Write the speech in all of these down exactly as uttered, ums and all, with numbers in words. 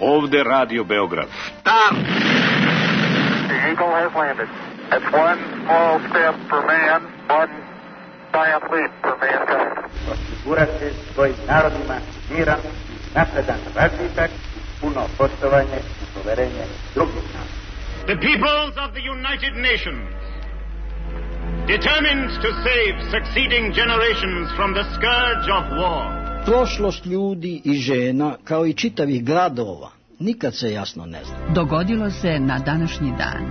Ovde Radio Beograd. Start! The Eagle has landed. That's one small step for man, one giant leap for mankind. Osigurati svojim narodima miran, napredan razvitak, puno poštovanje i poverenje drugih naroda. The peoples of the United Nations, determined to save succeeding generations from the scourge of war. Prošlost ljudi i žena, kao i čitavih gradova, nikad se jasno ne zna. Dogodilo se na današnji dan.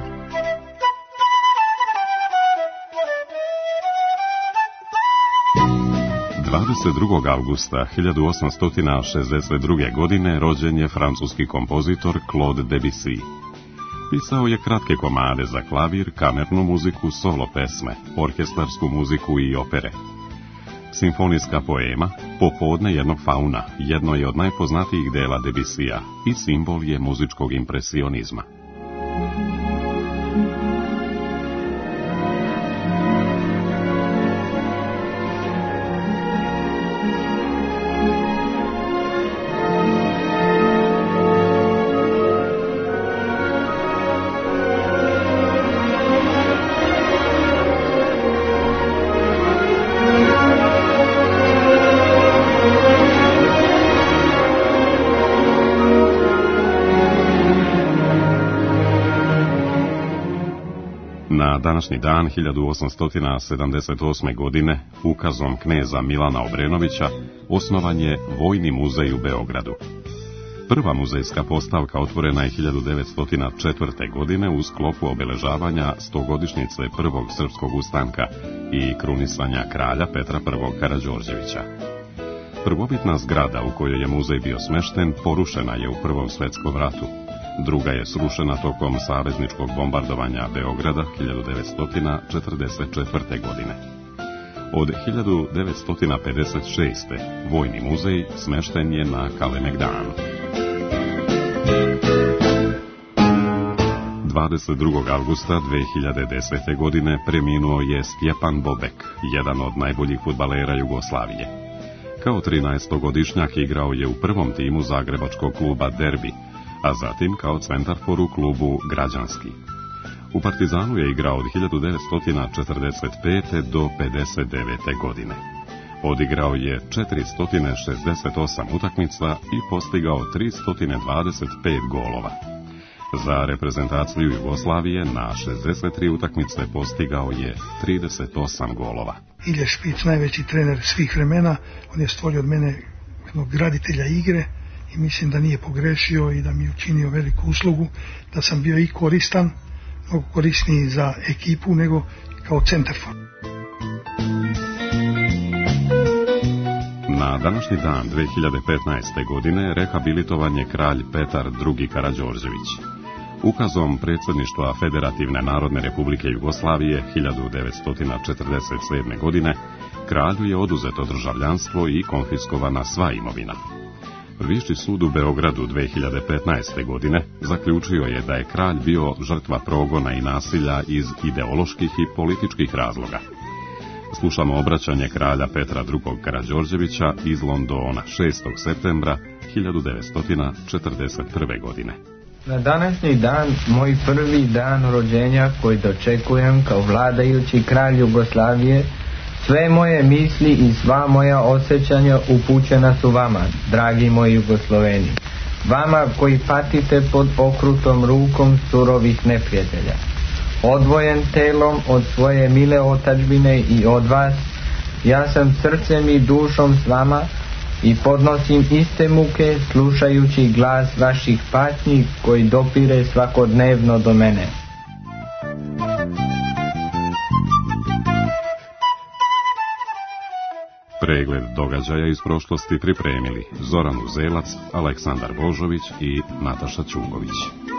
dvadeset drugog avgusta hiljadu osamsto šezdeset druge. godine rođen je francuski kompozitor Claude Debussy. Pisao je kratke komade za klavir, kamernu muziku, solo pesme, orkestarsku muziku i opere. Simfonijska poema Popodne jednog fauna jedno je od najpoznatijih dela Debussija i simbol je muzičkog impresionizma. Na današnji dan hiljadu osamsto sedamdeset osme. godine ukazom kneza Milana Obrenovića osnovan je Vojni muzej u Beogradu. Prva muzejska postavka otvorena je hiljadu devetsto četvrte. godine u sklopu obeležavanja stogodišnjice prvog srpskog ustanka i krunisanja kralja Petra prvog Karađorđevića. Prvobitna zgrada u kojoj je muzej bio smešten porušena je u Prvom svetskom ratu. Druga je srušena tokom savezničkog bombardovanja Beograda hiljadu devetsto četrdeset četvrte. godine. Od hiljadu devetsto pedeset šeste. Vojni muzej smešten je na Kalemegdanu. dvadeset drugog avgusta dve hiljade desete. godine preminuo je Stjepan Bobek, jedan od najboljih fudbalera Jugoslavije. Kao trinaestogodišnjak igrao je u prvom timu zagrebačkog kluba Derbi, a zatim kao centarfor u klubu Građanski. U Partizanu je igrao od hiljadu devetsto četrdeset pete. do pedeset devete. godine. Odigrao je četiristo šezdeset osam utakmica i postigao tristo dvadeset pet golova. Za reprezentaciju Jugoslavije na šezdeset tri utakmice postigao je trideset osam golova. Ilja Špic, najveći trener svih vremena, on je stvorio od mene jednog graditelja igre i mislim da nije pogrešio i da mi je učinio veliku uslugu, da sam bio i koristan, mnogo korisniji za ekipu nego kao centarfor. Na današnji dan dve hiljade petnaeste. godine rehabilitovan je kralj Petar drugi Karađorđević. Ukazom predsjedništva Federativne Narodne Republike Jugoslavije hiljadu devetsto četrdeset sedme. godine kralju je oduzeto državljanstvo i konfiskovana sva imovina. Viši sud u Beogradu dve hiljade petnaeste. godine zaključio je da je kralj bio žrtva progona i nasilja iz ideoloških i političkih razloga. Slušamo obraćanje kralja Petra drugog Karađorđevića iz Londona šestog septembra hiljadu devetsto četrdeset prve. godine. Na današnji dan, moj prvi dan rođenja koji dočekujem kao vladajući kralj Jugoslavije, sve moje misli i sva moja osjećanja upućena su vama, dragi moji Jugosloveni. Vama koji patite pod okrutom rukom surovih neprijatelja. Odvojen telom od svoje mile otadžbine i od vas, ja sam srcem i dušom s vama i podnosim iste muke slušajući glas vaših patnji koji dopire svakodnevno do mene. Pregled događaja iz prošlosti pripremili Zoran Uzelac, Aleksandar Božović i Nataša Ćugović.